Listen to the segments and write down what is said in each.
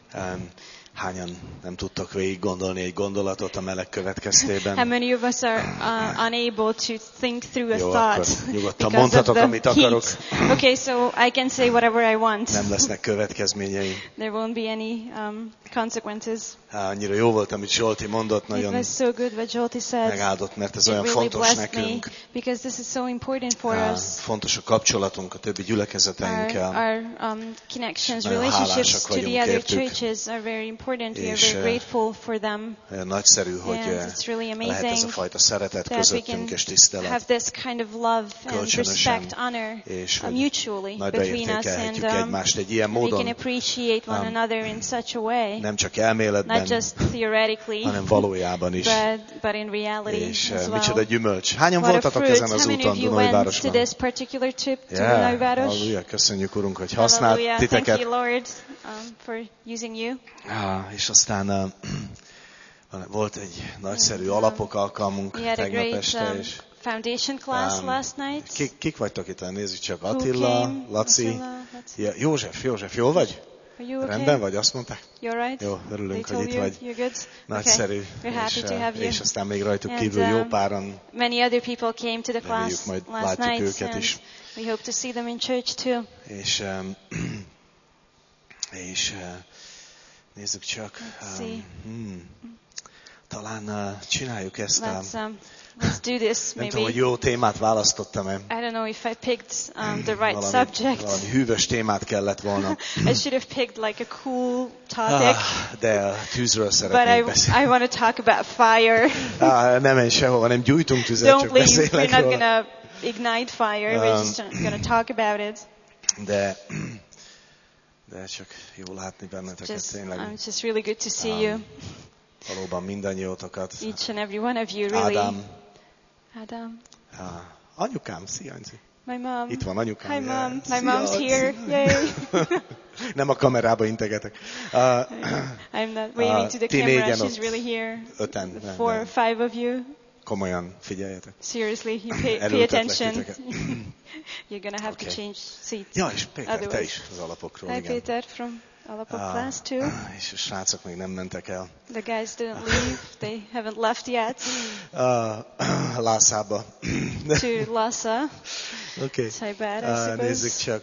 Hányan nem tudtak végig gondolni egy gondolatot a meleg következtében? How many of us are unable to think through a Jó, thought akkor nyugodtan because of mondhatok, the amit akarok. heat? Okay, so I can say whatever I want. Nem lesznek következményei. There won't be any consequences. Annyira jó volt, amit Zsolti mondott, It nagyon was so good what Jolty said. megáldott, mert ez It olyan really fontos blessed me nekünk. because this is so important for us. Fontos a kapcsolatunk a többi gyülekezeteinkkel. Our connections, Nagyon relationships hálásak to the vagyunk other értük. churches are very important. We are És, very grateful for them. Nagyszerű, hogy And it's really lehet ez a amazing fajta szeretet that we can közöttünk és have tisztelet. this kind of love and Kölcsönösen, respect, honor és hogy mutually nagyra between us, értékelhetjük and egymást egy ilyen we can módon, appreciate one another in such a way, nem csak elméletben, not just theoretically, hanem valójában is. but in reality És as micsoda well. gyümölcs. Hányan What a voltatok fruit! ezen az How many úton of you went to Dunajvárosban? this particular trip to Yeah, Dunajváros? halleluja, köszönjük Urunk, hogy használt Hallelujah. Thank titeket. you, Lord, for using you. És aztán volt egy nagyszerű alapok alkalmunk We had a tegnap great este, és foundation class last night. kik vagytok itt? Nézzük csak, Who Attila, came? Laci, Attila, Laci. ja, József, jól vagy? Are you okay? Rendben vagy, azt mondták? You're right? Jó, örülünk, They hogy told itt you vagy. you're good? Nagyszerű. Okay. We're happy to have you. És aztán még rajtuk And, kívül jó páran. Many other people came to the class Reméljük, majd last látjuk night, őket and is. we hope to see them in church too. És nézzük csak. Let's see. Talán csináljuk ezt. Let's do this. Nem tudom, hogy Maybe. jó témát választottam-e. I don't know if I picked the right Valami subject. hűvös témát kellett volna. I should have picked like a cool topic. De a tűzről But szeretnék beszélni. I want to talk about fire. Nem menj sehova, nem gyújtunk tüzet, Don't csak leave. We're beszélek not róla. going to ignite fire. We're just going to talk about it. De csak jó látni benneteket tényleg. It's just really good to see you. Valóban mindannyiótokat. Each and every one of you, really. Ádám. Anyukám, szia, Anci. My mom. Itt van anyukám. Hi, Mom. My Szia, mom's Anci. here. Yay. Nem a kamerába integetek. I'm not waving to the ti camera. négyen She's ott. really here. Öten. 4 or 5 of you. Komolyan figyeljetek. Seriously, you pay Elültetlek attention. titeket. You're going to have to Okay. change seats. Ja, és Péter, te Otherwise. is az alapokról, Hi, igen. Peter from Alapok class too. És a srácok még nem mentek el. The guys didn't leave. They haven't left yet. Lászába. To Lhasa. Oké. Tibet, I suppose. Nézzük csak.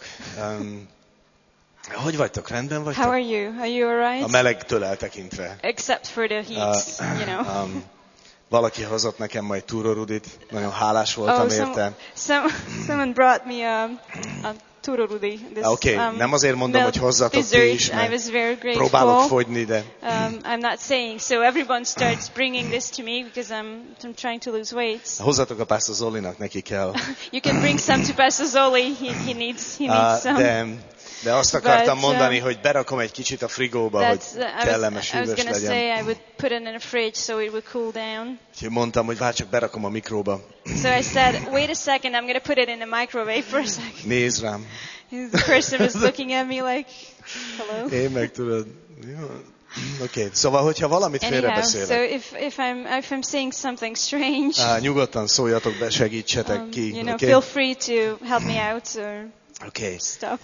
Hogy vagytok? Rendben vagytok? How are you? Are you alright? A melegtől eltekintve. Except for the heat, you know. Valaki hozott nekem majd túrorudit. Nagyon hálás voltam érte. Someone brought me a turorudi. Oké, nem azért mondom, hogy hozzatok ti is, I was very grateful. próbálok fogyni, de... I'm not saying. So everyone starts bringing this to me because I'm trying to lose weight. Hozzatok a Pastor Zolinak, neki kell. You can bring some to Pastor Zoli. He needs some. De azt akartam mondani, hogy berakom egy kicsit a frigóba, hogy kellemes, I was hűvös going to legyen. say I would put it in a fridge so it would cool down. Úgyhogy mondtam, hogy várj csak berakom a mikróba. So I said, wait a second, I'm going to put it in the microwave for a second. Nézd rám. The person was looking at me like, hello. Én meg tudod. Oké, szóval, hogyha valamit félrebeszélek. So if I'm saying something strange, nyugodtan szóljatok be, segítsetek ki. You know, Okay? feel free to help me out or stop.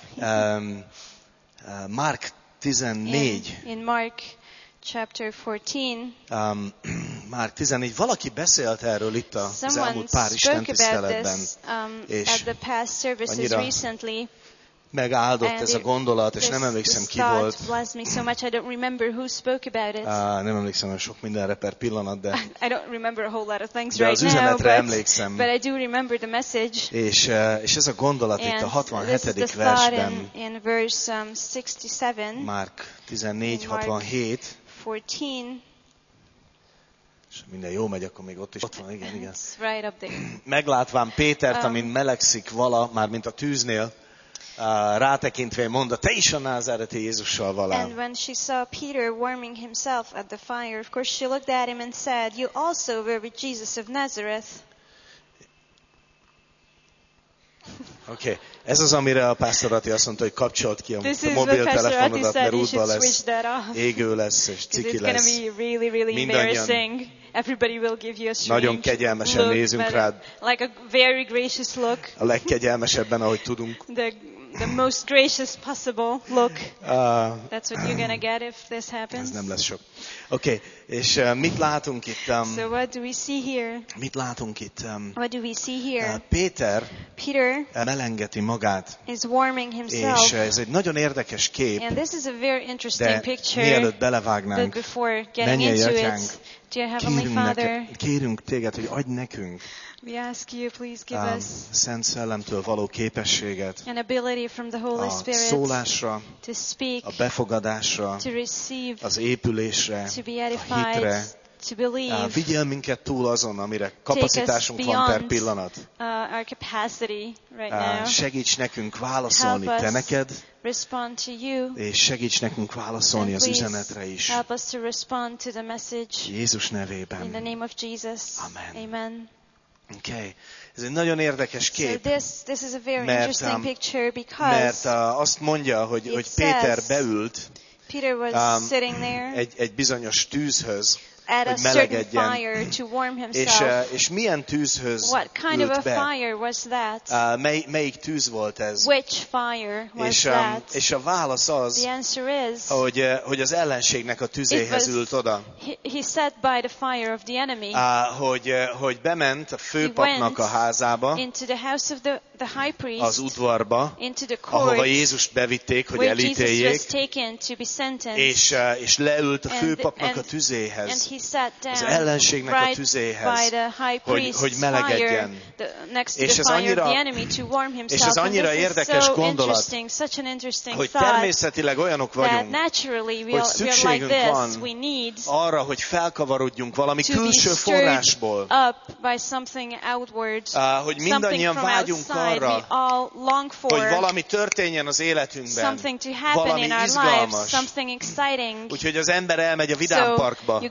Mark 14. In Mark chapter 14. Mark 14. Valaki beszélt erről itt az elmúlt pár istentiszteletben. És at the past services recently. Megáldott ez a gondolat, és nem emlékszem ki volt. Me so much, I don't remember who spoke about it. Nem emlékszem olyan sok mindenre per pillanat, de I don't remember a whole lot of things de right az üzenetre now, emlékszem. but I do remember the message. És ez a gondolat itt a 67. versben. In verse 67. Mark 14, 67. 14. És minden jó megy, akkor még ott is ott van, igen. It's right up there. Meglátván Pétert, amint melegszik vala, már mint a tűznél, rátekintve mondta, te is a názáreti Jézussal valál. And when she saw Peter warming himself at the fire, of course she looked at him and said, you also were with Jesus of Nazareth. Oké, ez az, amire a Pastor Ati azt mondta, hogy kapcsolt ki a mobiltelefonodat, mert útba lesz, égő lesz, és ciki lesz. Mindannyian nagyon kegyelmesen nézünk rád. Like a very gracious look. A legkegyelmesebben, ahogy tudunk. the most gracious possible look. That's what you're gonna get if this happens. Ez nem lesz sok. Oké, és mit látunk itt? So what do we see here? Mit látunk itt? What do we see here? Peter melengeti magát. Is warming himself. És ez egy nagyon érdekes kép. And this is a very interesting picture. Mielőtt belevágnánk, but before getting into it, dear Heavenly Father, kérünk téged, hogy adj nekünk we ask you, please give us Szent Szellemtől való képességet, an ability from the Holy Spirit szólásra, to speak, a befogadásra, to receive, az épülésre, to be edified, a hitre. To believe. Vigyél minket túl azon, amire kapacitásunk van per pillanat. Our capacity right now. Segíts nekünk válaszolni te neked, respond to you, és segíts nekünk válaszolni az üzenetre is. Help us to respond to the message. Jézus nevében. In the name of Jesus. Amen. Amen. Okay. Ez egy nagyon érdekes kép. So this is a very interesting picture because mert azt mondja, hogy Péter beült Peter was sitting there egy bizonyos tűzhöz, at a certain fire to warm himself. És milyen tűzhöz What kind of a ült be? fire was that? Melyik tűz volt ez? Which fire was that? És a válasz az, the answer is, hogy az ellenségnek a tüzéhez ült oda. He sat by the fire of the enemy. Hogy bement a főpapnak a házába, into the house of the high priest, az udvarba, into the court, ahova Jézust bevitték, hogy elítéljék, és leült a főpapnak a tüzéhez, az ellenségnek a tüzéhez, hogy melegedjen. És ez annyira érdekes gondolat, hogy természetileg olyanok vagyunk, hogy szükségünk van arra, hogy felkavarodjunk valami külső forrásból, hogy mindannyian vágyunk arra, hogy valami történjen az életünkben, valami izgalmas. Úgyhogy az ember elmegy a vidámparkba,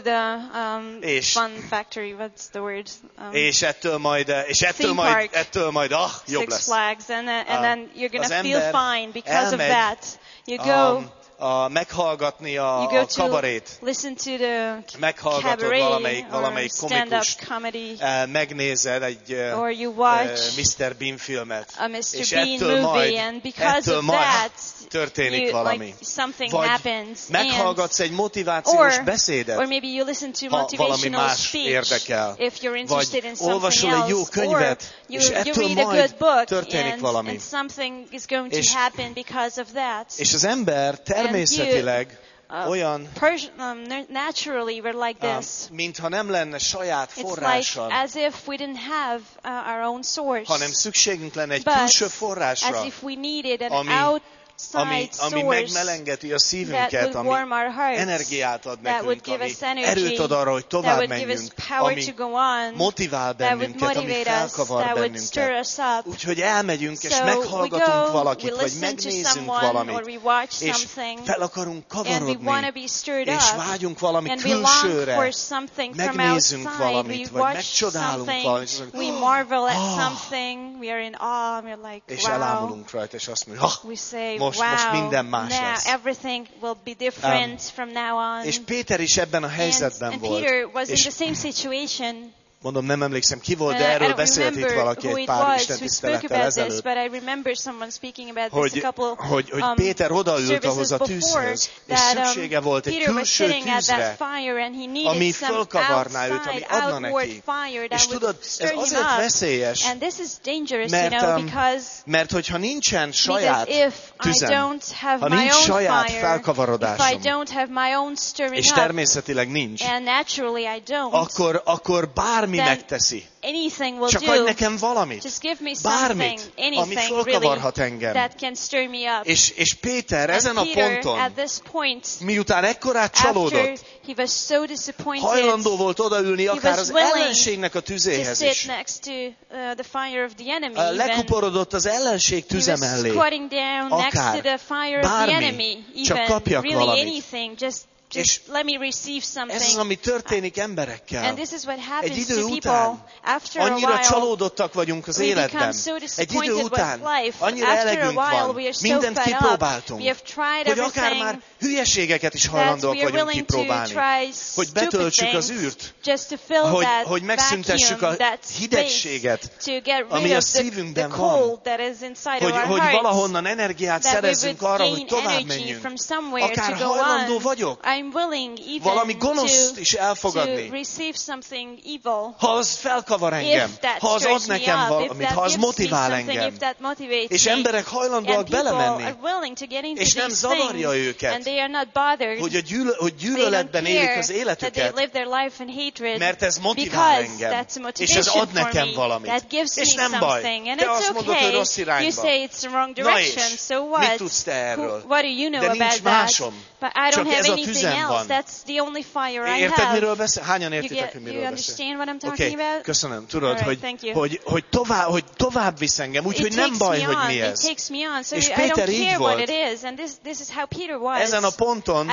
és ettől majd jobb lesz. Az ember meghallgatni a kabarét, meghallgatod valamelyik komikust, megnézed egy Mr. Bean filmet, és ettől majd történik valami. Vagy meghallgatsz egy motivációs beszédet, ha valami más érdekel. Vagy olvasol egy jó könyvet, és ettől majd történik valami. És az ember természetileg olyan, naturally we're like this. Mintha nem lenne saját forrása, like as if we didn't have our own source, hanem szükségünk lenne egy külső forrásra, as if we needed an ami megmelengeti a szívünket, ami energiát ad nekünk, ami erőt ad arra, hogy tovább menjünk, ami motivál bennünket, ami felkavar bennünket. Úgyhogy elmegyünk, és meghallgatunk valakit, vagy megnézzünk valamit, és fel akarunk kavarodni, és vágyunk valami külsőre, megnézzünk valamit, vagy megcsodálunk valamit, és elámulunk rajta, és azt mondjuk, most minden más lesz. Everything will be different from now on. És Péter is ebben a helyzetben volt. And Peter was in the same situation. Mondom, nem emlékszem ki volt, de erről beszélt itt valaki egy pár istentisztelettel ezelőtt, hogy Péter odaült ahhoz a tűzhöz, és szüksége volt egy külső tűzre, ami fölkavarná őt, ami adna neki. És tudod, ez azért veszélyes, mert hogyha nincsen saját tüzem, ha nincs saját felkavarodásom, és természetileg nincs, akkor bármi megteszi. Csak adj nekem valamit, bármit, ami fölkavarhat engem. És Péter ezen a ponton, miután ekkorát csalódott, hajlandó volt odaülni akár az ellenségnek a tüzéhez is. Lekuporodott az ellenség tüze mellé, akár bármi, csak kapjak valamit. Just let me receive something. Ez az, ami történik emberekkel. And this is what happens Egy idő to után people. After a annyira while, csalódottak vagyunk az életben. Egy idő után annyira elegünk van, mindent kipróbáltunk, hogy akár már hülyeségeket is hajlandóak vagyunk kipróbálni, hogy betöltsük az űrt, hogy megszüntessük a hidegséget, ami a szívünkben van, hogy valahonnan energiát szerezzünk arra, hogy tovább menjünk. Akár hajlandó vagyok valami gonoszt is elfogadni, ha az felkavar engem, ha az ad nekem valamit, ha az motivál engem, és emberek hajlandóak belemenni, és nem zavarja őket, hogy gyűlöletben élik az életüket, mert ez motivál engem, és ez ad nekem valamit. És nem baj, te azt mondod, hogy rossz irányba. Na és, mit tudsz te erről? De nincs másom. Csak ez a tüzem van. Érted, miről beszél? Hányan értitek, hogy miről beszél? Oké, köszönöm. Tudod, hogy tovább visz engem, úgyhogy nem baj, hogy mi ez. És Péter így volt. Ezen a ponton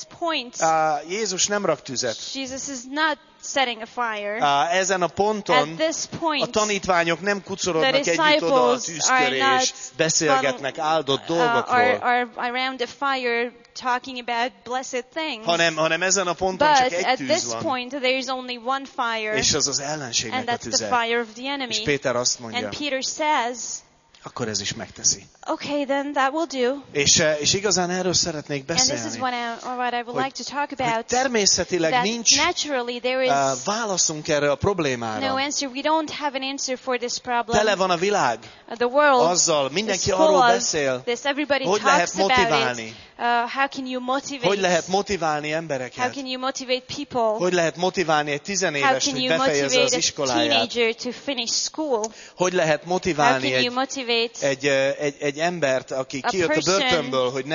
Jézus nem rak tüzet. Setting a fire. Ezen a ponton a tanítványok nem kucorodnak együtt oda a tűz köré, és beszélgetnek áldott dolgokról. Around the fire talking about blessed things. Hanem ezen a ponton csak egy tűz van. Point, there is only one fire, és az az ellenségnek a tüze. És Péter azt mondja, and Peter says, akkor ez is megteszi. Okay, then that will do. És igazán erről szeretnék beszélni. And this is what I would like to talk about. Hogy természetileg nincs válaszunk erre a problémára. No answer. We don't have an answer for this problem. Tele van a világ the world azzal, mindenki arról beszél, hogy lehet motiválni. How can you motivate? Hogy lehet motiválni embereket? How can you motivate people? Hogy lehet motiválni egy 10 évest, hogy befejezze az iskoláját? To finish school? Hogy lehet motiválni egy embert, aki kijött a börtönből, hogy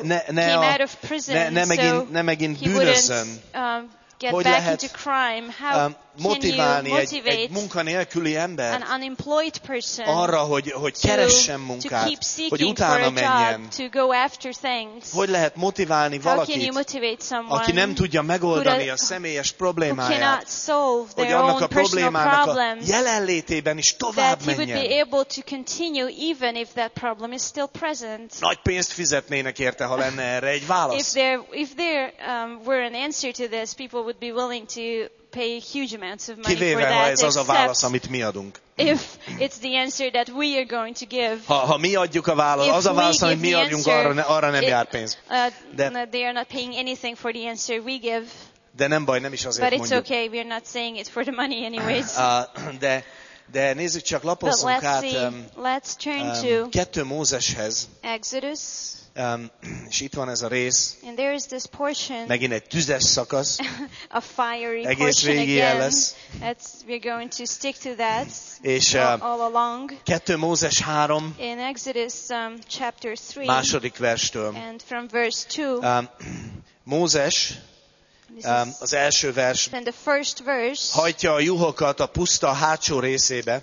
ne megint bűnözzön? Hogy lehet motiválni egy munkanélküli embert arra, hogy keressen munkát, hogy utána menjen. Hogy lehet motiválni valakit, aki nem tudja megoldani a személyes problémáját, hogy annak a problémának a jelenlétében is tovább menjen. Nagy pénzt fizetnének érte, ha lenne erre egy válasz. If there were an answer to this, people would be willing to pay huge amounts of money kivéve, for that, ha ez az a válasz, amit mi adunk. If it's the answer that we are going to give. Ha mi adjuk a választ, az a válasz, amit mi adjunk, arra nem jár pénz. They are not paying anything for the answer we give. De nem baj, nem is azért mondjuk. But it's okay, we are not saying it for the money anyways. De nézzük csak, lapozzunk át let's turn to 2 Mózeshez. Exodus. És itt van ez a rész. And there is this portion. Megint egy tüzes szakasz. A fiery egész végig lesz. We're going to stick to that. És all along. 2 Mózes 3. In Exodus chapter 3. Második verstől. And from verse 2. Mózes az első versben the first verse, hajtja a juhokat a puszta hátsó részébe,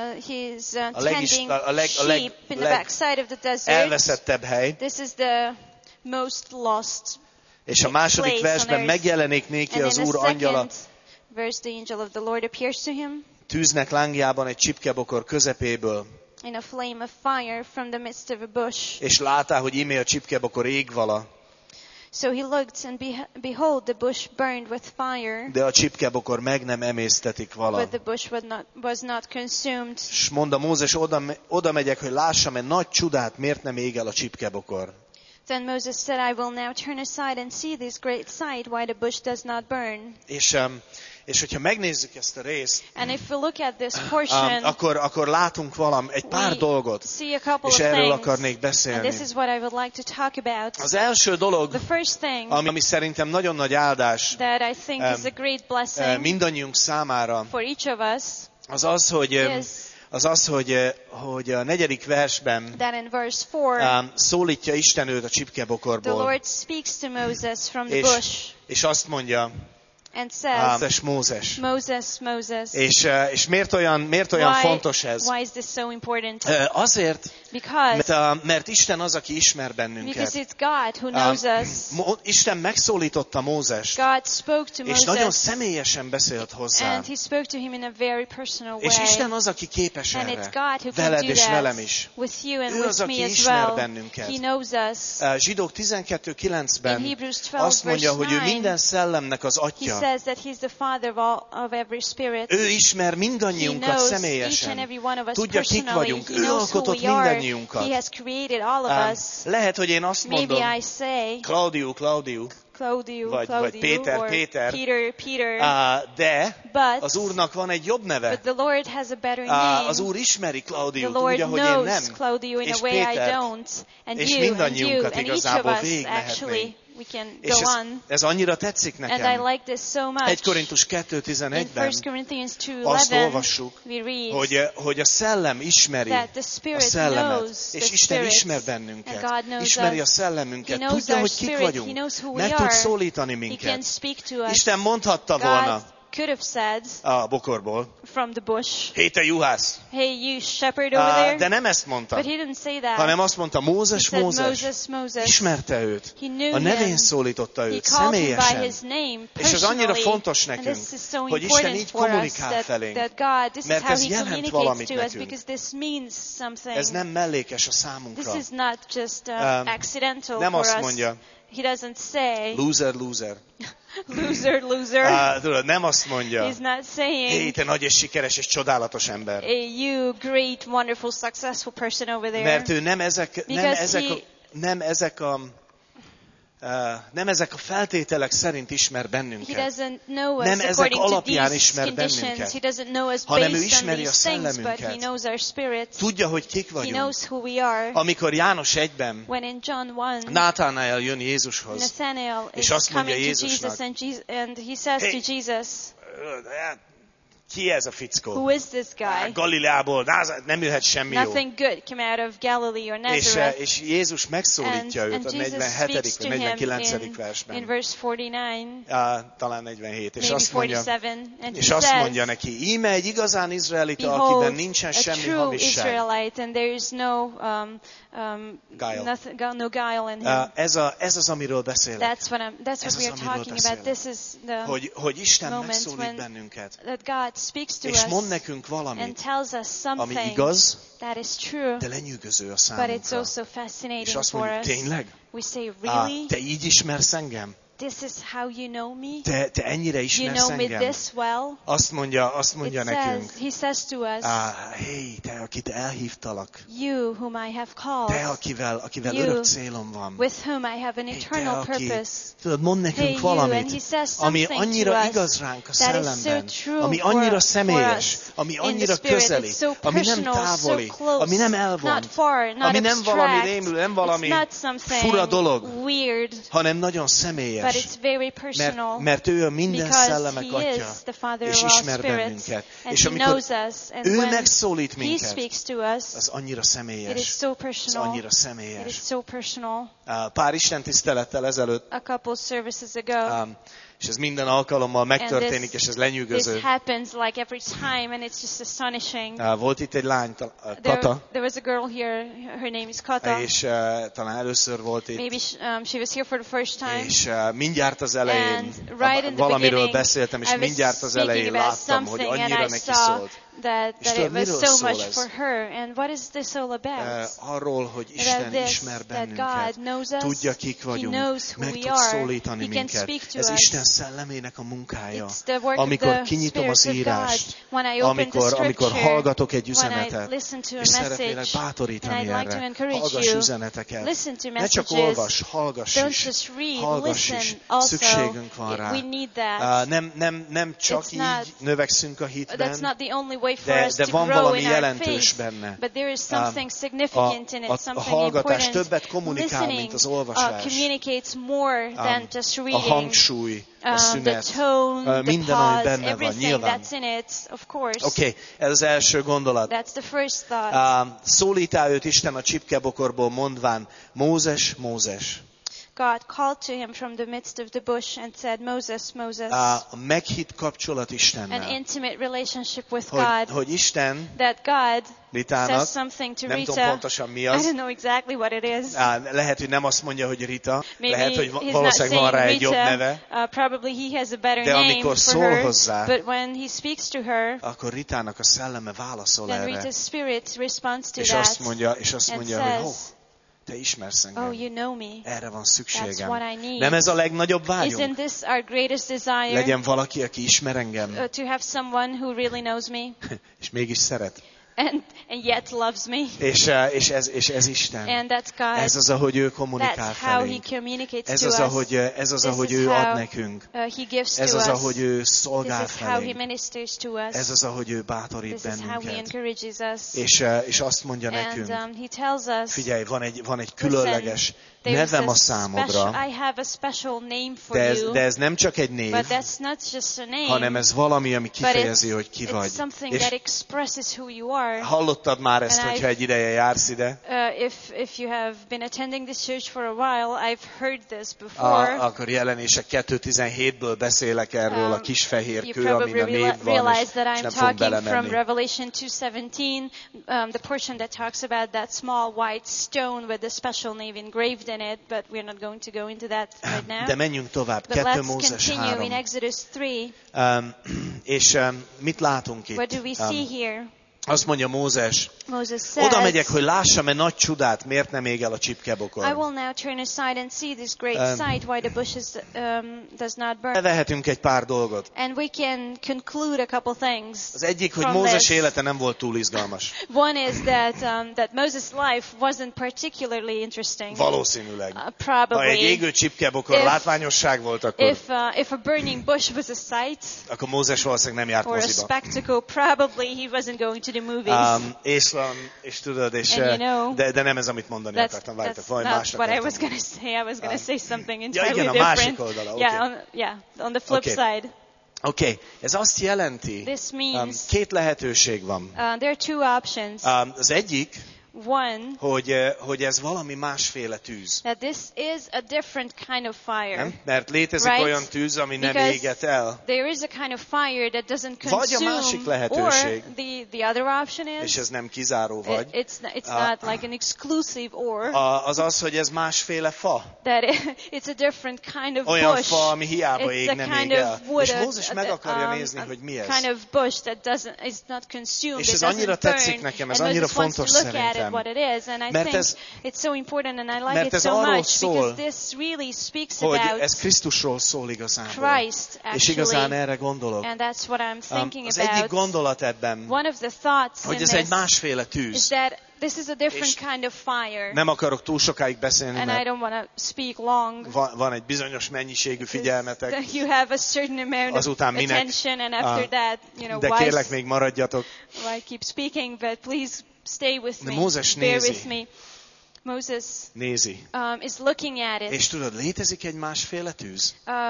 a legelveszettebb hely. This is the most lost és a második versben megjelenik néki az Úr angyala, verse, the angel of the Lord appears to him, tűznek lángjában egy csipkebokor közepéből, in a flame of fire from the midst of a bush. És látá, hogy íme a csipkebokor ég vala. So he looked, and behold, the bush burned with fire. De a csipkebokor meg nem emésztetik vala. But the bush was not consumed. És mondta Mózes, oda megyek, hogy lássam egy nagy csodát, miért nem ég el a csipkebokor. Then Moses said, I will now turn aside and see this great sight, why the bush does not burn. És hogyha megnézzük ezt a részt, and if we look at this portion, akkor látunk egy pár dolgot, és erről akarnék beszélni. And this is what I would like to talk about. Az első dolog, the first thing, ami szerintem nagyon nagy áldás, that I think is a great blessing, mindannyiunk számára, for each of us, az az, hogy a 4. versben in verse 4, szólítja Isten őt a csipkebokorból, the Lord speaks to Moses from the bush, és azt mondja, and says, Mózes. Moses. És miért olyan fontos ez? Why is this so important? Azért, mert Isten az, aki ismer bennünket. Because it's God who knows us. Isten megszólította Mózest. God spoke to Moses. És nagyon személyesen beszélt hozzá. And he spoke to him in a very personal way. És Isten az, aki képes erre. And it's God who veled can do és that velem is. With you and ő az, with me aki as ismer well. bennünket. He knows us. Zsidók 12:9-ben In Hebrews 12, azt mondja, verse hogy ő 9, minden szellemnek az he atya. says that he's the father of every spirit. Ő ismer mindannyiunkat személyesen. Tudja, kik vagyunk. Ő alkotott mindannyiunkat. He has created all of us. Lehet, hogy én azt mondom, Maybe I say, Claudiu, vagy Péter, de az Úrnak van egy jobb neve. But the Lord has a better name. Az Úr ismeri Claudiut, úgy, ahogy én nem. És Pétert, és mindannyiunkat igazából végigmehetnénk. És ez annyira tetszik nekem. 1 Korintus 2:11-ben azt olvassuk, hogy a szellem ismeri a szellemet, és Isten ismer bennünket, ismeri a szellemünket, tudja, hogy kik vagyunk, meg tud szólítani minket. Isten mondhatta volna a bokorból, hey, te juhász! Hey, you shepherd over there. De nem ezt mondta, But he didn't say that. hanem azt mondta, Mózes, ismerte őt, a nevén szólította őt, személyesen. És ez annyira fontos nekünk, hogy Isten így kommunikál felénk, mert ez jelent valamit nekünk. Ez nem mellékes a számunkra. Nem azt mondja, He doesn't say, loser. Tudod, nem azt mondja, he's not saying, hey, te nagy és sikeres és csodálatos ember. Hey, you great, wonderful, successful person over there. Mert ő nem ezek a feltételek szerint ismer bennünket. Nem ezek alapján ismer bennünket, hanem ő ismeri a szellemünket. Tudja, hogy kik vagyunk. Amikor János 1-ben Nátánael jön Jézushoz, és azt mondja Jézusnak, hey, ki ez a fickó? Who is this guy? Galileából, nem jöhet semmi jó. Nothing good came out of Galilee or Nazareth. És Jézus megszólítja őt a 47. vagy 49. versben. In verse 49. Talán 47. És azt mondja neki, íme egy igazán izraelita, akiben nincsen semmi hamisság. And there is no guile in him. Ez az, amiről beszélek. That's what we are talking about. This is the hogy Isten megszólít bennünket. That God speaks to és us mond nekünk valamit, and tells us something, ami igaz, that is true, de lenyűgöző a but számunkra. it's also fascinating és azt for mondjuk, us. tényleg? We say, really? Te így ismersz engem? This is how you know me? Te ennyire ismersz you know engem? Me this well? Azt mondja nekünk. He says to us, hey, te, akit elhívtalak. You whom I have called. Te, akivel örök célom van. With whom I have an eternal purpose. Tudod, mond nekünk valamit, ami annyira igaz ránk a szellemben, ami annyira személyes, ami annyira közeli, ami nem távoli, ami nem elvont, ami nem valami rémül, nem valami fura dolog, hanem nagyon személyes, mert ő a minden szellemek atya, és ismer bennünket. És amikor ő megszólít minket, az annyira személyes. Az annyira személyes. Pár istentisztelettel ezelőtt, és ez minden alkalommal megtörténik, és ez lenyűgöző. Volt itt egy lány, Kata. There was a girl here, her name is Kata. És talán először volt itt. Maybe she was here for the first time. És mindjárt az elején valamiről beszéltem, és mindjárt az elején láttam, hogy annyira neki szólt. That it was so much for her. And what is this all about? Arról, hogy Isten ismer bennünket, tudja, kik vagyunk, meg tud szólítani minket. Ez Isten szellemének a munkája. Amikor kinyitom az írást, amikor hallgatok egy üzenetet, és szeretnélek bátorítani erre, hallgass üzeneteket. Ne csak olvass, hallgass is. Hallgass is. Szükségünk van rá. Nem csak így növekszünk a hitben, de van valami jelentős benne. A hallgatás többet kommunikál, mint az olvasás. A hangsúly, a szünet, minden, ami benne van, nyilván. Oké, ez az első gondolat. Szólítá őt Isten a csipkebokorból mondván, Mózes, Mózes. God called to him from the midst of the bush and said, Moses, Moses. A meghitt kapcsolat Istennel. An intimate relationship with God. Hogy Isten that God Ritának, says something to nem Rita. tudom pontosan mi az. I don't know exactly what it is. Lehet, hogy nem azt mondja, hogy Rita. Maybe lehet, hogy he's valószínűleg van rá egy jobb neve. Probably he has a better de name amikor for szól her. hozzá, But when he speaks to her, akkor Ritának a szelleme válaszol then erre. Rita's spirit responds to És that. azt mondja, says, hogy te ismersz engem. Oh, you know me. Erre van That's szükségem. what I need. Nem ez a legnagyobb vágyunk? Isn't this our greatest desire? Legyen valaki, aki ismer engem. To have someone who really knows me. És mégis szeret. And yet loves me. És ez Isten. And that's God. Ez az, ahogy ő kommunikál felénk. Ez az, ahogy ő ad nekünk. Ez az, ahogy ő szolgál felénk. Ez az, ahogy ő bátorít bennünket. És azt mondja nekünk, figyelj, van egy különleges nevem a számodra, de ez nem csak egy név, hanem ez valami, ami kifejezi, hogy ki vagy. És hallottad már ezt, hogyha egy ideje jársz ide? If you have been attending this church for a while, I've heard this before. Akkor Jelenések 2:17-ből beszélek erről a kis fehér kő, amin a név van, és nem fogok belemenni. Revelation 2:17, the portion that talks about that small white stone with the special name engraved in it, but we're not going to go into that right now. De menjünk tovább. 2 Mózes 3. In Exodus 3. És mit látunk itt? What do we see here? Azt mondja Mózes, oda megyek, hogy lássam-e nagy csodát, miért nem ég el a csipkebokor. I will now turn aside and see this great sight, why the bushes does not burn. Levehetünk egy pár dolgot. And we can conclude a couple things. Az egyik, hogy Mózes élete nem volt túl izgalmas. One is that Moses' life wasn't particularly interesting. Valószínűleg. Probably. Ha egy égő csipkebokor látványosság volt, akkor if a burning bush was a sight, akkor Mózes valószínűleg nem járt moziba. Or a spectacle, probably he wasn't going to the movies. És tudod, de nem ez, amit mondani akartam. That's not what I was going to say. I was going to say something entirely igen, different. a másik oldala. Okay. On the flip side. Oké, ez azt jelenti, két lehetőség van. There are two options. Az egyik, One, hogy ez valami másféle tűz. That this is a different kind of fire. Nem? Mert létezik olyan tűz, ami nem éget el. There is a kind of fire that doesn't consume. Vagy a másik lehetőség. Or the other option is. És ez nem kizáró vagy. It's not like an exclusive or. Az, hogy ez másféle fa. That it's a different kind of bush. Olyan fa, ami hiába ég, nem ég el. És Mózes meg akarja nézni, hogy mi ez. Kind of bush that is not consumed. És ez annyira tetszik nekem, ez annyira fontos szerintem. What it is, and I think it's so important, and I like it so much because this really speaks about ez Krisztusról szól igazából. Christ, actually, és igazán erre gondolok. And that's what I'm thinking az about. egyik gondolat ebben, one of the thoughts hogy ez egy másféle tűz. Is that this is a different kind of fire. Nem akarok túl sokáig beszélni, and I don't want to speak long. Van egy bizonyos mennyiségű figyelmetek. You have a certain amount of attention, and after that, de kérlek, még maradjatok. I keep speaking, but please stay with me. Mózes bear with me. Moses nézi. Is looking at it. És tudod, létezik egy másféle tűz?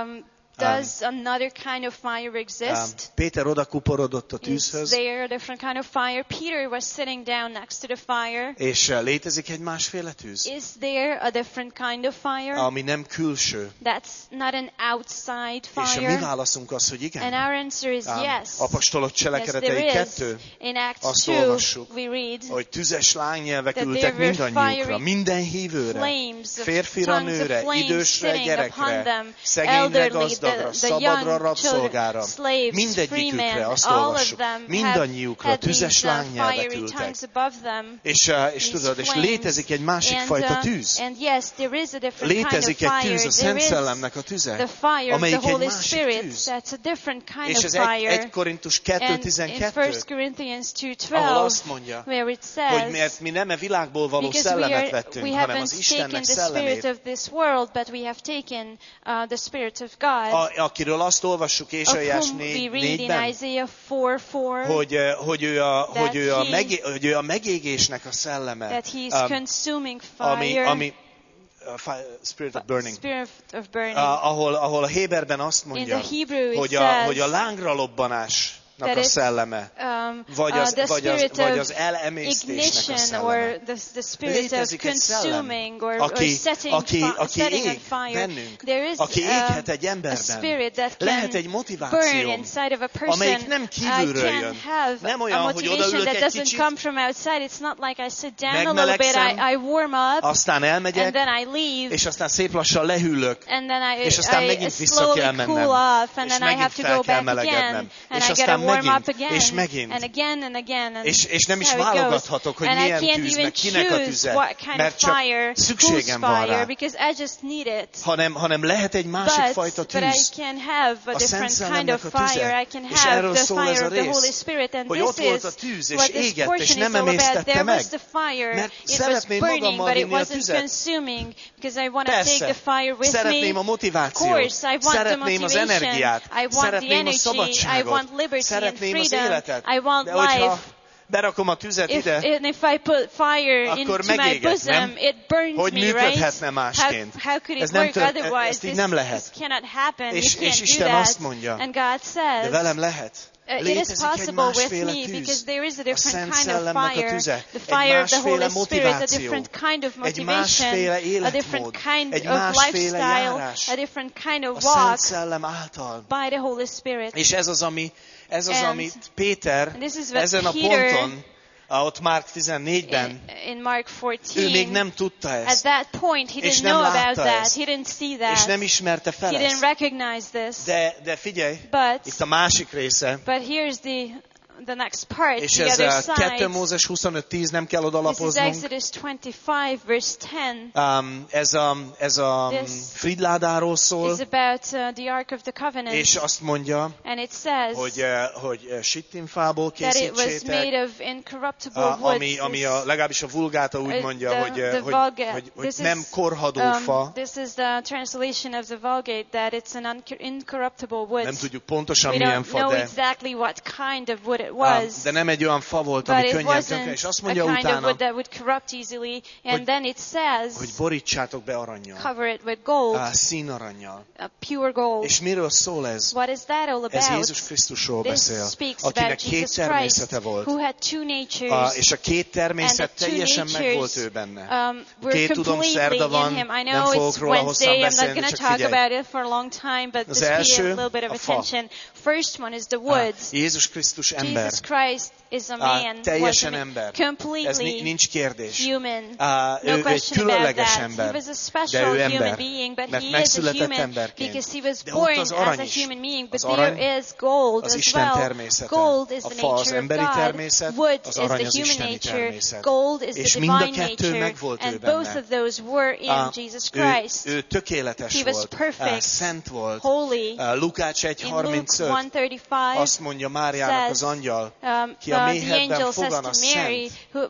Does another kind of fire exist? Péter oda kuporodott a tűzhöz. Is there a different kind of fire? Peter was sitting down next to the fire. És létezik egy másféle tűz? Is there a different kind of fire? Ami nem külső. That's not an outside fire. És a mi válaszunk az, hogy igen. And our answer is yes. Apostolok cselekedetei 2. In Acts azt 2, olvassuk, we read, hogy tüzes lángnyelvek ültek mindannyiukra, minden hívőre, férfira, nőre, idősre, gyerekre, szegényre, gazdagra, szabadra, rabszolgára, mindegyikükre, azt olvassuk, mindannyiukra tüzes lángnyelvek ültek. És tudod, és létezik egy másik fajta tűz. Létezik egy tűz, a Szent Szellemnek a tüze, amelyik egy másik tűz. És ez 1 Korintus 2:12, ahol azt mondja, hogy mert mi nem a világból való szellemet vettünk, hanem az Istennek szellemét. Akiről azt olvassuk Ézsaiás 4:4-ben, hogy ő a megégésnek a szelleme, ami Spirit of burning. Ahol a Héberben azt mondja, hogy a lángra lobbanás a szelleme, vagy az elemésztésnek a szelleme. Létezik egy szellem, aki ég bennünk, aki éghet egy emberben. Lehet egy motiváció, amelyik nem kívülről jön. Nem olyan, hogy odaülök egy kicsit, megmelegszem, aztán elmegyek, és aztán szép lassan lehűlök, és aztán megint vissza kell mennem, és megint fel kell melegednem, és aztán megint, és nem is válogathatok, hogy milyen tűz, meg kinek a tüze, mert csak szükségem van rá, hanem lehet egy másik fajta tűz, a Szent Szellemnek a tüze, és erről szól ez a rész, hogy ott volt a tűz, és égett, és nem emésztette meg, mert szeretném magammal vinni a tüzet. Persze, szeretném a motivációt, szeretném az energiát, szeretném a szabadságot, szeretném az életet, de hogyha berakom a tüzet ide, akkor megéget, nem? Hogy működhetne másként? Ez nem ezt így nem lehet. És Isten azt mondja, de velem lehet. Létezik egy másféle tűz, a Szent Szellemnek a tüze, egy másféle motiváció, egy másféle életmód, egy másféle járás, a Szent Szellem által. És ez az, amit Péter ezen a ponton, ott Márk 14-ben, ő még nem tudta ezt, és nem látta ezt, és nem ismerte fel ezt. De figyelj, itt a másik része, the next part, és the ez other side. 2 Mózes 25:10, nem kell odalapoznunk. This is Exodus 25, verse 10. Ez a Fridládáról szól. It's about the Ark of the Covenant. És azt mondja, and it says, hogy sittimfából készítsétek, that it was made of incorruptible wood. Ami legalábbis a Vulgáta úgy mondja, hogy nem korhadó fa. This is the translation of the Vulgate, that it's an incorruptible wood. Nem tudjuk pontosan milyen fa, de we don't know exactly what kind of wood it was. De nem egy olyan fa volt, ami könnyen tönkre, és azt mondja utána, hogy borítsátok be arannyal, cover it with gold, színarannyal. Pure gold. És miről szól ez? What is that all about? Ez Jézus Krisztusról beszél, akinek 2 természete volt. Who had 2 natures, és a 2 természet teljesen megvolt ő benne. Oké, tudom, szerda van, nem fogok róla hosszan beszélni, csak figyelj. Az első a fa. First one is the woods. Jézus Krisztus ember. Jesus Christ is a man. Teljesen ember. Ez nincs kérdés. Human. Ő egy különleges ember. He was a special de ő ember. Human being, but mert he megszületett is a emberként. Because he was de born ott az arany as a human being, but az arany, there is gold az as Isten well. természete. Gold is a the fa az nature emberi of God. természet, Wood az is arany the az human isteni nature. természet. Gold is és the mind a divine 2 nature. megvolt ő And benne. both of those were in Jesus Christ. Ő tökéletes he was volt, perfect, szent volt. Holy. Lukács 1:35 azt mondja Máriának az angyal, ki a méhedben fogan, a szent.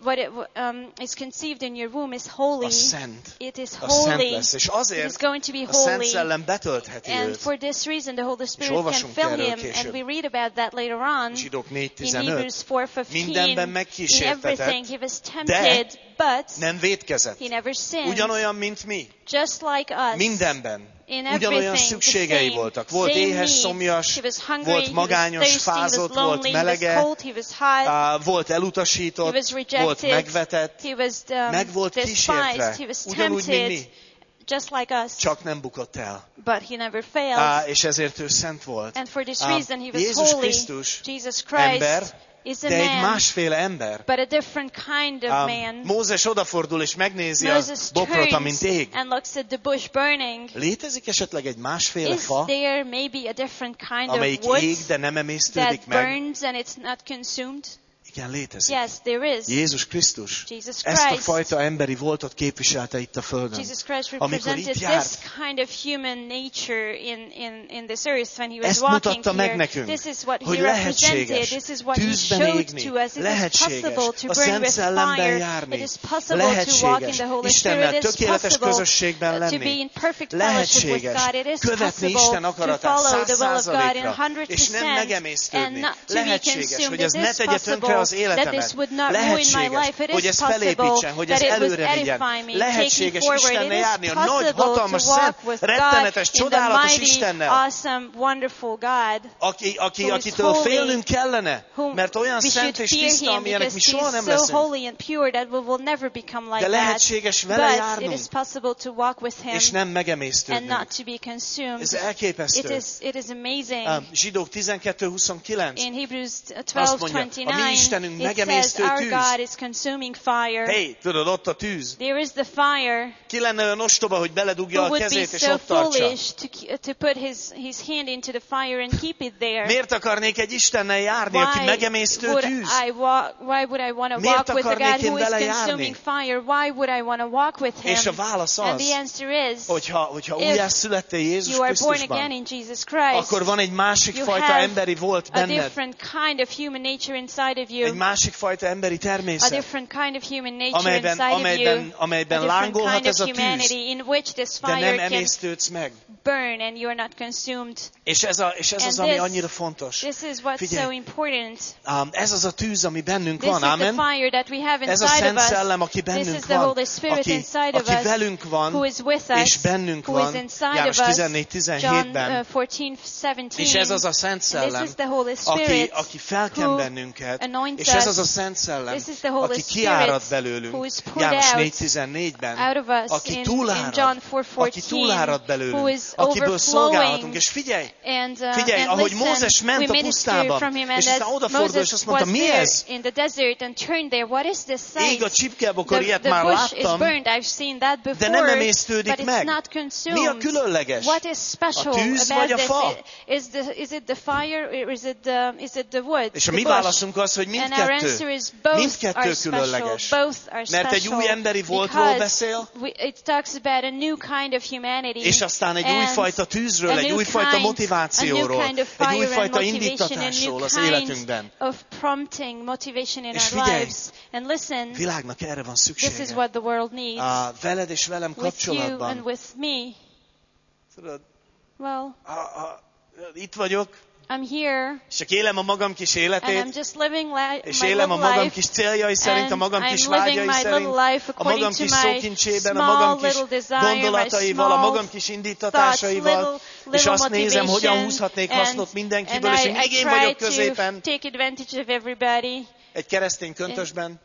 Is conceived in your womb is holy. A szent. It is a holy. szent lesz. És azért a Szent Szellem betöltheti and őt. for this reason the Holy Spirit can fill him. And we read about that later on. Zsidók In Hebrews 4:15. Mindenben megkísértetett, he was tempted, but nem vétkezett. he never sinned. Ugyanolyan, mint mi. Just like us. Mindenben. Ugyanolyan szükségei voltak. Volt éhes, szomjas, volt magányos, fázott, volt melege, volt elutasított, volt megvetett, meg volt kísértve, ugyanúgy, mint mi. Just like us. Csak nem bukott el. But he never failed. És ezért ő szent volt. And for this reason he was Jézus holy. Krisztus Jesus Christ ember, is a de egy man, másféle ember. but a different kind of man. Mózes odafordul és megnézi a bokrot, amint ég. And looks at the bush burning. Létezik esetleg egy másféle fa, Is there maybe a different kind amelyik of wood ég, de nem emésztődik that meg? burns and it's not consumed? Igen, létezik. Yes, there is. Jézus Krisztus Jesus ezt a Christ. fajta emberi voltot képviselte itt a földön. Jesus Christ Amikor represented itt járt, this kind of human nature in this earth when he was ezt walking mutatta here. meg nekünk, This is what hogy he represented. lehetséges This is what he tűzben showed égni, to us. It is lehetséges possible to a burn Szent with Szellemben fire. járni, It is possible to walk in lehetséges the Holy Istennel Spirit. It is tökéletes possible közösségben to be lenni, in perfect fellowship with lehetséges God. It is követni possible Isten to akaratát follow the will of God in 100%-ra, és nem 100% and megemésztődni. not to be Lehetséges, consumed. hogy It ez ne is tegye tönkre possible az életemet. Lehetséges, hogy ez felépítsen, hogy ez előre vigyen. Lehetséges Istennel járni, a nagy, hatalmas, szent, rettenetes, csodálatos Istennel, akitől félnünk kellene, mert olyan szent és tiszta, amilyenek mi soha nem leszünk. De lehetséges vele járnunk, és nem megemésztődnünk. Ez elképesztő. Zsidók 12:29 azt mondja, a mi Istenünk megemésztő tűz. Hey, tudod, ott a tűz. Ki lenne olyan ostoba, hogy beledugja a kezét és ott tartsa? Miért akarnék egy Istennel járni, aki megemésztő tűz? Miért akarnék én vele járni? És a válasz az, hogyha újjászülettél Jézus Krisztusban, akkor van egy másik fajta emberi volt benned. Egy másik fajta emberi természet, amelyben lángolhat ez a tűz, de nem emésztődsz meg. És ez az, ami annyira fontos. Figyelj, ez az a tűz, ami bennünk van. Amen. Ez a Szent Szellem, aki bennünk van, aki velünk van, és bennünk van. János 14:17-ben. És ez az a Szent Szellem, aki felken bennünket, és ez az a Szent Szellem, aki kiárad belőlünk. János 4:14-ben, aki túlárad belőlünk, akiből szolgálhatunk. És figyelj, ahogy Mózes ment a pusztában, és aztán odafordul, és azt mondta, mi ez? Ég a csipkebokor, ilyet már láttam, de nem emésztődik meg. Mi a különleges? A tűz vagy a fa? És a mi válaszunk az, hogy mindkettő. Mindkettő különleges. Mert egy új emberi voltról beszél, és aztán egy újfajta tűzről, egy újfajta motivációról, egy újfajta indítatásról az életünkben. És figyelj, világnak erre van szüksége. Veled és velem kapcsolatban. Tudod, itt vagyok, és csak élem a magam kis életét, és élem a magam kis céljai szerint, a magam kis vágyai szerint, a magam kis szókincsében, a magam kis gondolataival, a magam kis indítatásaival, és azt nézem, hogyan húzhatnék hasznot mindenkiből, és még én vagyok középen, egy keresztény köntösben,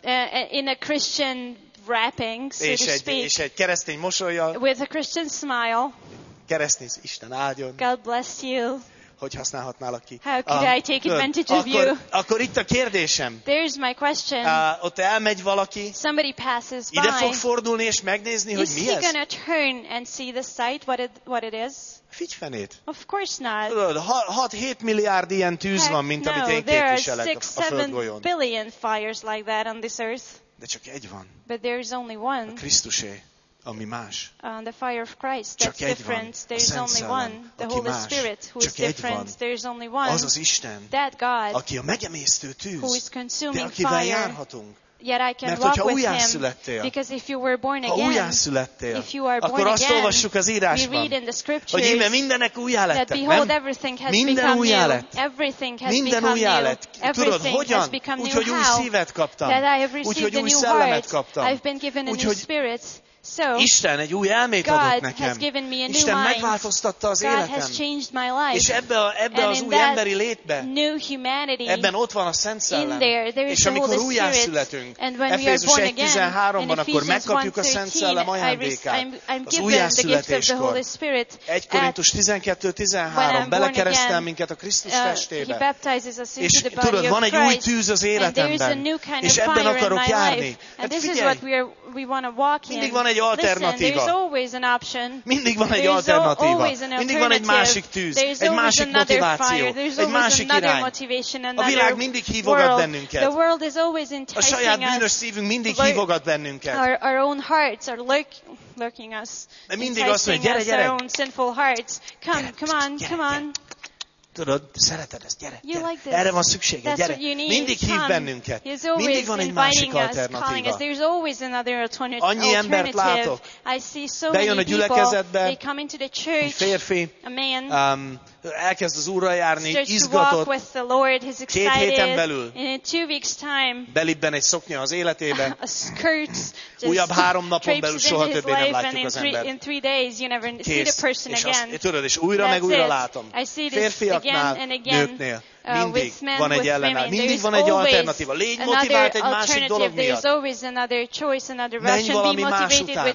és egy keresztény mosollyal, with a Christian smile. Keresztény, Isten áldjon. God bless you. Hogy használhatnálak ki? How could I take advantage of you? Akkor itt a kérdésem. There's my question. Ott elmegy valaki, somebody passes by. Ide fog fordulni és megnézni, hogy mi ez? Is he gonna turn and see the sight, what it is? Figy fenét. Of course not. 6-7 milliárd ilyen tűz van, mint amit én képviselek a földgolyón. There are 6-7 billion fires like that on this earth. De csak egy van. But there is only one. A Krisztusé, ami más. The fire of Christ, that's different. There is only one. The Holy Spirit, who is different. There is only one. Az az Isten, that God, aki a megemésztő tűz, who is consuming de akivel fire. járhatunk. Yet I can Mert walk hogyha with him, újjászülettél, because if you were born ha again, újjászülettél, if you are born akkor azt again, olvassuk az we írásban, read in the scriptures, hogy íme mindenek újjá that lettek, behold, nem? everything has Minden become újjá new. lett. Everything has Minden become újjá new. lett. Tudod, Everything has hogyan? become Úgyhogy new. új How? szívet kaptam. That I have Úgyhogy received a új new szellemet heart. kaptam. I've been given a new Úgyhogy spirit. So, Isten egy új elmét adott God nekem. has given me a new Isten mind. megváltoztatta az God has életem. changed my life. És ebbe az in új that emberi létbe, new humanity, ebben ott van a Szent Szellem. there is És the amikor Holy újjászületünk, Spirit. And when we are Efézus born again, 1:13-ban, in akkor megkapjuk a Szent Szellem ajándékát. I'm Az given the gift of the újjászületéskor. Holy Spirit. 1 Korintus 12:13 belekeresztel minket a Krisztus He testébe. baptizes us into És the body tudod, of van egy új Christ. tűz az And there is a életemben. new kind És of ebben fire in akarok my járni. life. And Hát this is figyelj, what we want to walk in. mindig van egy Listen, alternatíva. there's always an option. Mindig van egy There's alternatíva. always an Mindig van egy másik tűz, There's egy always másik another motiváció, fire. There's egy always másik another irány. motivation, A another világ mindig hívogat world. bennünket. The world is always A enticing saját bűnös us. szívünk mindig hívogat bennünket. Our own hearts are lurking us. De mindig azt mondja, Enticing gyere, us, our own sinful hearts. Come on. Tudod, szereted ezt, gyere. You like this. Erre van szüksége, That's gyere. what you need. Mindig hív Come. bennünket. He's always Mindig van egy másik inviting us, calling alternatíva. us. There's always another Annyi embert látok. I see so Bejön a many people. gyülekezetbe, They come into the egy church. férfi, A man. elkezd az Úrral járni, izgatott, 2 héten belül belibben egy szoknya az életébe, újabb 3 napon belül soha többé nem látjuk az embert. Kész. És újra meg újra látom. Férfiaknál, nőknél. Mindig van egy ellenáll, mindig van egy alternatíva. Légy motivált egy másik dolog miatt. Menj valami más után.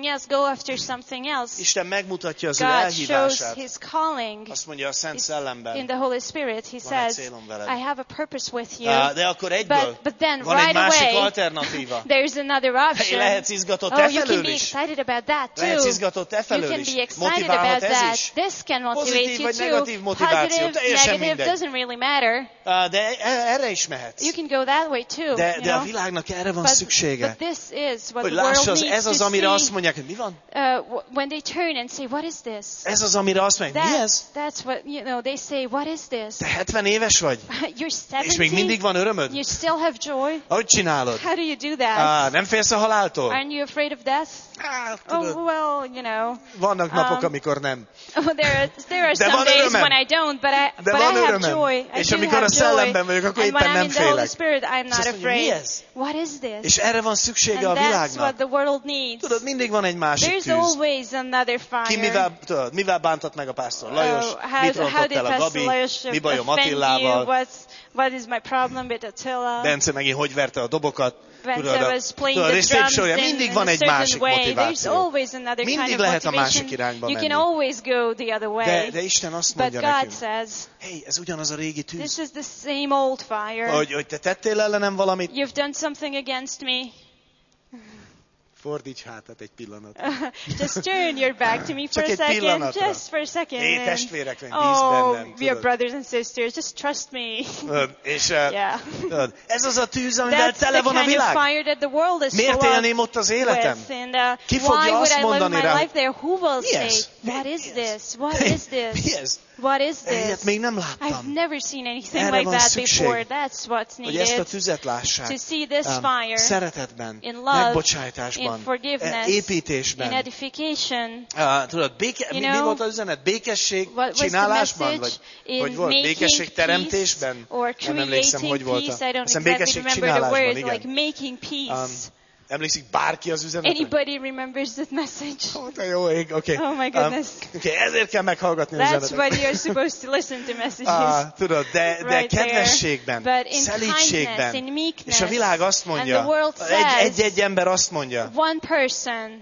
Isten megmutatja az ő elhívását. Azt mondja a Szent Szellemben. Van egy célom veled. De akkor egyből van egy másik alternatíva. Lehetsz izgatott efelől is. Lehetsz izgatott efelől is. Motiválhat ez is. Pozitív vagy negatív motiváció. Teljesen mindegy. Matter. De erre is mehetsz. You can go that way too. De a világnak erre van szüksége. But this is what hogy the world lássa, needs ez az, amire azt mondják, hogy mi van? When they turn and say, what is this? Ez az, amire azt mondják, mi ez? That's what, they say, what is this? Te 70 éves vagy? You're 70. És még mindig van örömöd? You still have joy? Hogy csinálod? How do you do that? Nem félsz a haláltól? Aren't you afraid of death? Vannak napok, amikor nem. There are some days when I don't, but I have joy. És amikor a szellemben vagyok, akkor éppen nem félek. Holy Spirit, I'm not afraid. What is this? És erre van szüksége a világnak. That's what the world needs. Tudod, mindig van egy másik tűz. There's always another fire. Mivel bántott meg a pásztor Lajos? Mit rontott el a Gabi? Mi bajom Attilával? What is my problem with Attila? Bence megint hogy verte a dobokat? Bence was playing the drums mindig van egy másik motiváció. Mindig lehet a másik irányba menni. You can always go the other way. De Isten azt mondja nekünk, hey, ez ugyanaz a régi tűz. This is the same old fire. Hogy te tettél ellenem valamit. You've done something against me. Fordíts hátat egy pillanat. Just turn your back to me for a second. Just for a second. Hé, testvérek, bízz bennem. We are brothers and sisters. Just trust me. És ez az a tűz, amivel tele van a világ. Miért élném ott az életem? Ki fogja azt mondani rá? Mi ez? What is this? What is this? Mi ez? What is this? Ilyet még nem láttam. I've never seen anything like that before. That's what's needed. Hogy ezt a tüzet lássák. To see this fire szeretetben, in love, megbocsájtásban, in forgiveness, építésben. in edification. Tudod, mi volt az üzenet? Békesség csinálásban? Vagy volt? Békesség teremtésben? Nem emlékszem, hogy volt. Aztán békesség csinálásban, igen. Like making peace. Emlékszik bárki az üzenetre? Anybody remembers that message? Te jó ég, oké. Oh my goodness. Ezért kell meghallgatni az üzenetet. That's why you're supposed to listen to messages. Tudod, de kedvességben, szelídségben. És a világ azt mondja, egy ember azt mondja. One person.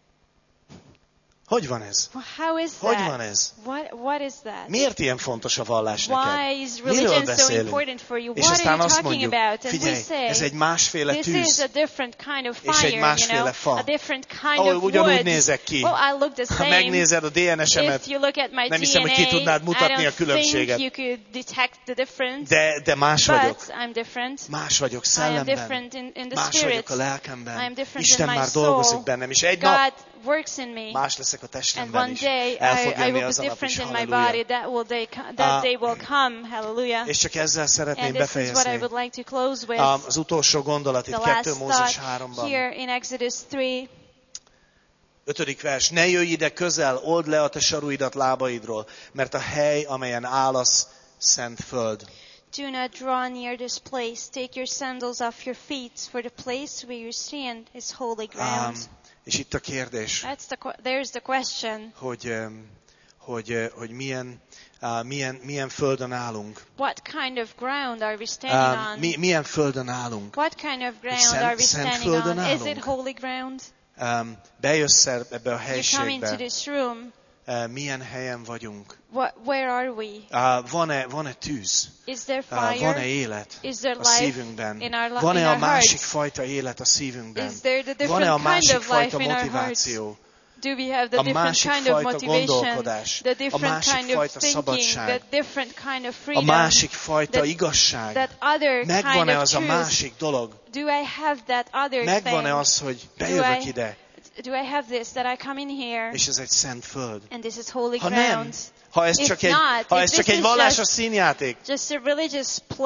Hogy van ez? How is that? Hogy van ez? What is that? Miért ilyen fontos a vallás neked? Why is religion so important for you? És What aztán are you azt talking mondjuk, about? And figyelj, we say, ez egy másféle tűz. This is a different kind of fire, és egy másféle fa. A different kind of ugyanúgy nézek ki. Well, I look the same. Ha megnézed a DNS-emet, nem hiszem, hogy ki tudnád mutatni a különbséget. I don't think you could detect the difference. De más vagyok. But I'm different. Más vagyok szellemben. I am different in the más spirit. vagyok a lelkemben. I am different Isten in my már soul. dolgozik bennem, és egy nap works in me. Más leszek a testemben and one is. day I will be different in my body. That day will come. Hallelujah. És csak ezzel szeretném befejezni. What I would like to close with. Az utolsó gondolat itt 2 Mózes 3-ban. Here in Exodus 3. 5. vers. Ne jöjj ide közel, old le a te saruidat lábaidról, mert a hely, amelyen állasz, szent föld. Do not draw near this place. Take your sandals off your feet, for the place where you stand is holy ground. És itt a kérdés, there's the question. hogy milyen földön állunk. What kind of ground are we standing on? Milyen földön állunk? What kind of ground are we standing on? Is it holy ground? Bejössz ebbe a helységbe. You come into this room. Milyen helyen vagyunk? Where are we? Van-e tűz? Is there fire? Van-e élet Is there a szívünkben? In our van-e a másik fajta élet a szívünkben? Is there the different van-e a kind másik of fajta life in our motiváció? Do we have the different kind of motivation, the different kind of thinking, the different kind of freedom, a másik fajta igazság? That other megvan-e kind az of a másik dolog? Do I have that other megvan-e az, hogy bejövök ide? Do I have this, that I come in here? És ez egy szent föld. And this is holy ground. Nem, ha ez csak egy vallásos színjáték, just a religious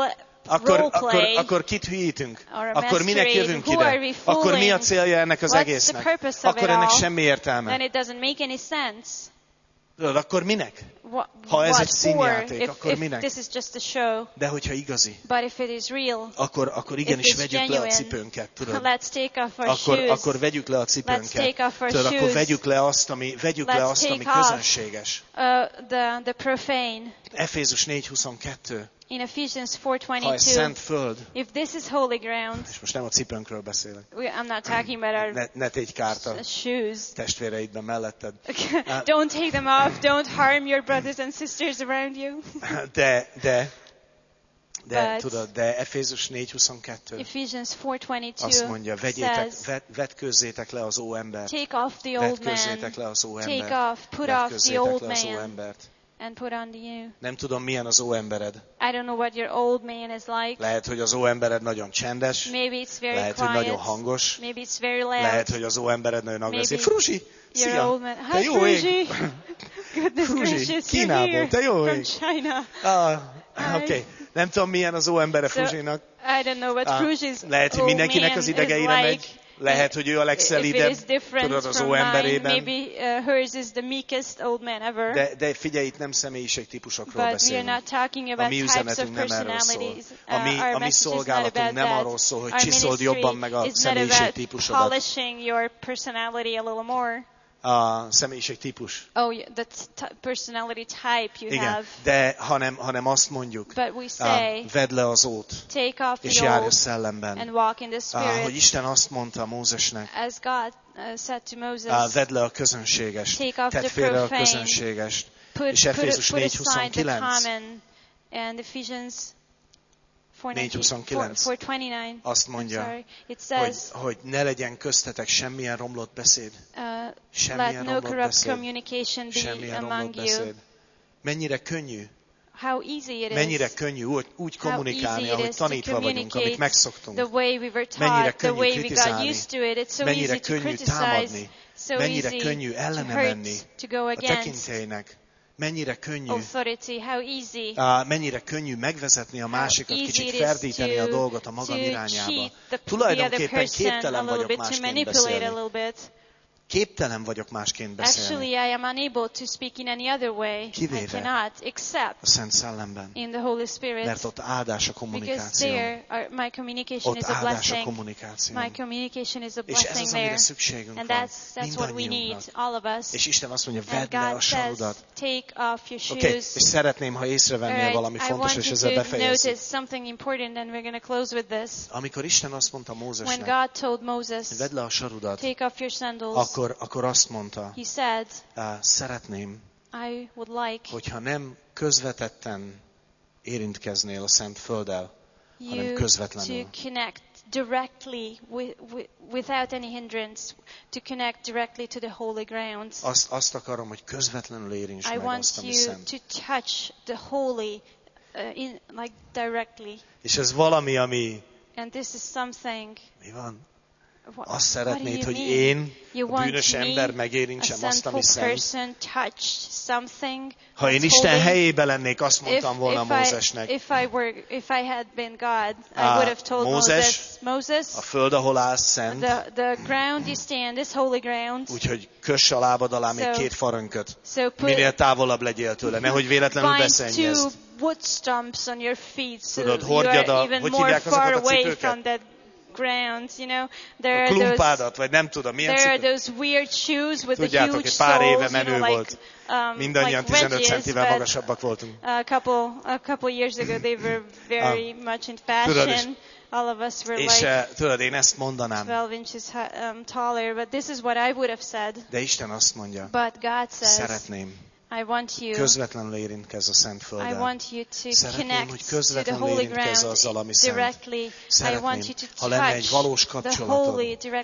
akkor kit hülyítünk? Akkor minek jövünk ide? Akkor mi a célja ennek az egésznek? Akkor ennek semmi értelme. Then it doesn't make any sense. Akkor minek? Ha ez egy színjáték, akkor minek? This is just a show. De hogyha igazi, but if it is real, akkor igenis vegyük le a cipőnket, tudod? Let's take off our shoes. Akkor vegyük le a cipőnket. Let's take off our tudod, shoes. Akkor vegyük le azt, ami közönséges. The profane. Efézus 4:22. In Ephesians 4:22, ha ez szent föld, if this is holy ground, és most nem a cipőnkről beszélek. I'm not talking about our ne tégy kárt a shoes. Testvéreidben melletted. Don't take them off. Don't harm your brothers and sisters around you. De tudod, de Efézus 4:22. Ephesians 4:22 azt mondja, vetkőzzétek le az óembert. Take off the old man. Vetkőzzétek le az óembert. Take off, put off the old man. And put on the new. Nem tudom, milyen az óembered. I don't know what your old man is like. Lehet, hogy az óembered nagyon csendes. Maybe it's very lehet, quiet. hogy nagyon hangos. Maybe it's very loud. Lehet, hogy az óembered nagyon agresszív. Fruzsi! Szia! Te jó ég! Goodness gracious, Kínából, te jó ég! From China. Oké. Nem tudom, milyen az óembere Fruzsinak. I don't know what Fruzsi's lehet, hogy mindenkinek az idegeire megy. Lehet, hogy ő a legszelídebb, tudod, az óemberében. Maybe hers is the meekest old man ever. De figyelj, itt nem személyiségtípusokról beszélünk. A mi üzenetünk nem erről szól. A mi szolgálatunk nem arról szól, hogy csiszold jobban meg a személyiségtípusodat. A személyiségtípus. The personality type you have. De hanem azt mondjuk, vedd le az ót, és járj a szellemben. And walk in the spirit. Hogy Isten azt mondta Mózesnek, as God said to Moses, vedd le a közönségest, tedd félre a közönségest. És Efézus 4:29. And Ephesians 4:29 azt mondja, hogy ne legyen köztetek semmilyen romlott beszéd. Semmilyen romlott beszéd. Mennyire könnyű. Mennyire könnyű úgy kommunikálni, ahogy tanítva vagyunk, amit megszoktunk. Mennyire könnyű kritizálni. Mennyire könnyű támadni. Mennyire könnyű ellene menni a tekintélynek. Mennyire könnyű, mennyire könnyű megvezetni a másikat, kicsit ferdíteni a dolgot a magam irányába. Tulajdonképpen képtelen vagyok másként beszélni. Képtelen vagyok másként beszélni. Actually, I am unable to speak in any other way. Kivéve I cannot, except a Szent Szellemben. In the Holy Spirit. Mert ott áldás a kommunikáció. Because there, my communication is a blessing. Ott áldás a kommunikáció. My communication is a blessing there. És ez az, amire szükségünk and van. That's what we need, all of us. És Isten azt mondja, vedd le a sarudat. Take off your shoes. Okay. És szeretném, ha észrevennél valami fontos, és ezzel befejezzük. Amikor Isten azt mondta Mózesnek, hogy vedd le a sarudat, take off your sandals, akkor azt mondta, he said, szeretném, I would like, hogyha nem közvetetten érintkeznél a Szent Földdel, hanem közvetlenül. To connect directly, without any hindrance, to connect directly to the holy ground. Azt akarom, hogy közvetlenül érints meg azt, ami szent. I want you to touch the holy, like directly. És ez valami, ami... And this is something. Mi van? Azt szeretnéd, hogy én, a bűnös ember megérintsem azt, ami szent. Ha én Isten helyében lennék, azt mondtam volna Mózesnek. If I had been God, I would have told Moses, a föld, ahol állsz, szent. The ground you stand is holy ground. Úgyhogy köss a lábad alá még 2 farönköt. Minél távolabb legyél tőle, nehogy véletlenül beszennyezd. Wood stumps on your feet, so tudod, you are even more far away from that ground, you know. A klumpádat, vagy nem tudom, milyen there are those weird shoes with tudjátok, the huge egy pár éve menő soles, volt. Mindannyian 15 centivel magasabbak voltunk. A couple years ago they were very much in fashion. All of us were like tudod, én ezt mondanám. 12 inches taller, but this is what I would have said. De Isten azt mondja, but God says, szeretném, I want you, közvetlenül érintkezz a Szent Földdel. I want you to szeretném, hogy közvetlenül érintkezz azzal, ami szent. Directly. Szeretném, I want you to ha lenne egy valós kapcsolatod.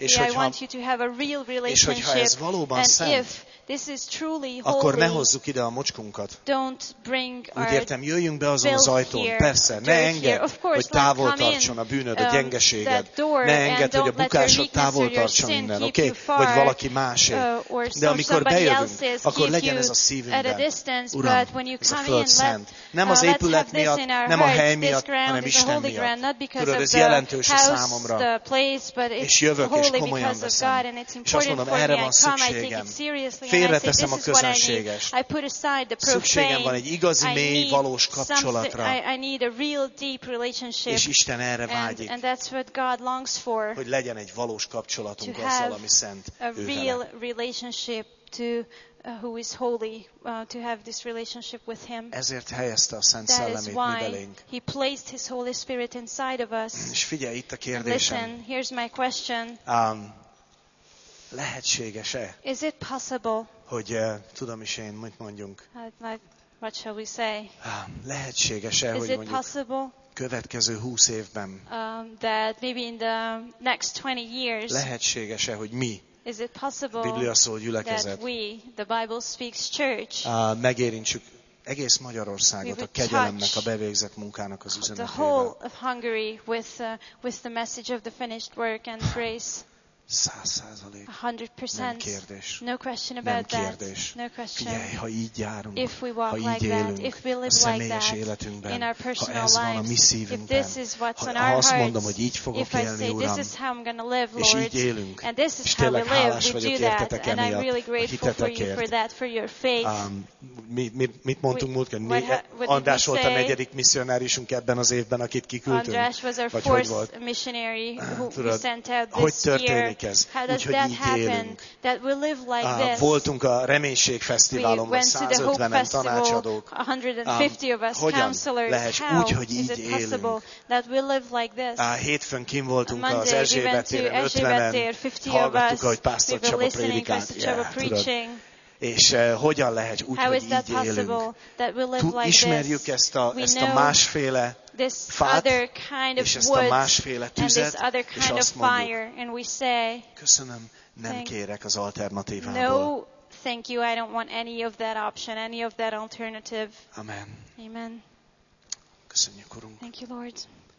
És hogyha ez valóban szent, this is truly akkor holy, ne hozzuk ide a mocskunkat. Don't bring úgy értem, jöjjünk be azon az ajtón. Persze, ne engedd, hogy távol tartson a bűnöd, a gyengeséged. Ne engedd, hogy a bukásod távol tartson innen, oké? Vagy valaki másé. De amikor bejövünk, akkor legyen ez a szívünkben. Uram, ez a föld szent. Nem az épület miatt, nem a hely miatt, hanem Isten miatt. Tudod, ez jelentős a számomra. És jövök, és komolyan veszem. És azt mondom, erre van szükségem. félreteszem a közönségest. Szükségem van egy igazi, mély, valós kapcsolatra. És Isten erre vágyik, hogy legyen egy valós kapcsolatunk azzal, ami szent ő vele. Who is holy, to have this relationship with him. Ezért helyezte a Szent Szellemét mi belénk. He placed his Holy Spirit inside of us. És figyelj, itt a kérdésem. Listen, here's my question. Lehetséges-e? Is it possible? Hogy tudom is én, mit mondjunk? What shall we say? Lehetséges-e, hogy mondjuk következő 20 évben? That maybe in the next 20 years. Lehetséges-e, hogy mi? Is it possible Biblia szól gyülekezet, that we, the Bible speaks church, megérintsük egész Magyarországot a kegyelemnek, a bevégzett munkának az üzenetével. The whole of Hungary with the message of the finished work and grace. 100%. 100%. Nem kérdés. No question about nem kérdés. That. No question. Figyelj, ha így járunk, if we walk ha így like élünk, that, if we live a személyes like életünkben, in our personal ha ez van a mi szívünkben, ha azt mondom, hogy így fogok élni, Uram, és így élünk, és tényleg hálás vagyok értetek emiatt, a hitetekért. Mit mondtunk múltkor? András volt a 4. misszionárisunk ebben az évben, akit kiküldtünk? Vagy hogy volt? Tudod, hogy történik ez? Úgyhogy így élünk. Voltunk a Reménység Fesztiválon, vagy 150-en tanácsadók. Hogyan lehet úgy, hogy így élünk? Hétfőn kim voltunk az Erzsébet téren, 50-en hallgattuk, ahogy Pásztor Csaba prédikált. És hogyan lehet úgy, hogy így élünk? Ismerjük ezt a másféle fát, és ezt a másféle tüzet, és azt mondjuk, köszönöm, nem kérek az alternatívából. No, thank you, I don't want any of that option, any of that alternative. Amen. Amen. Köszönjük, Urunk. Thank you, Lord.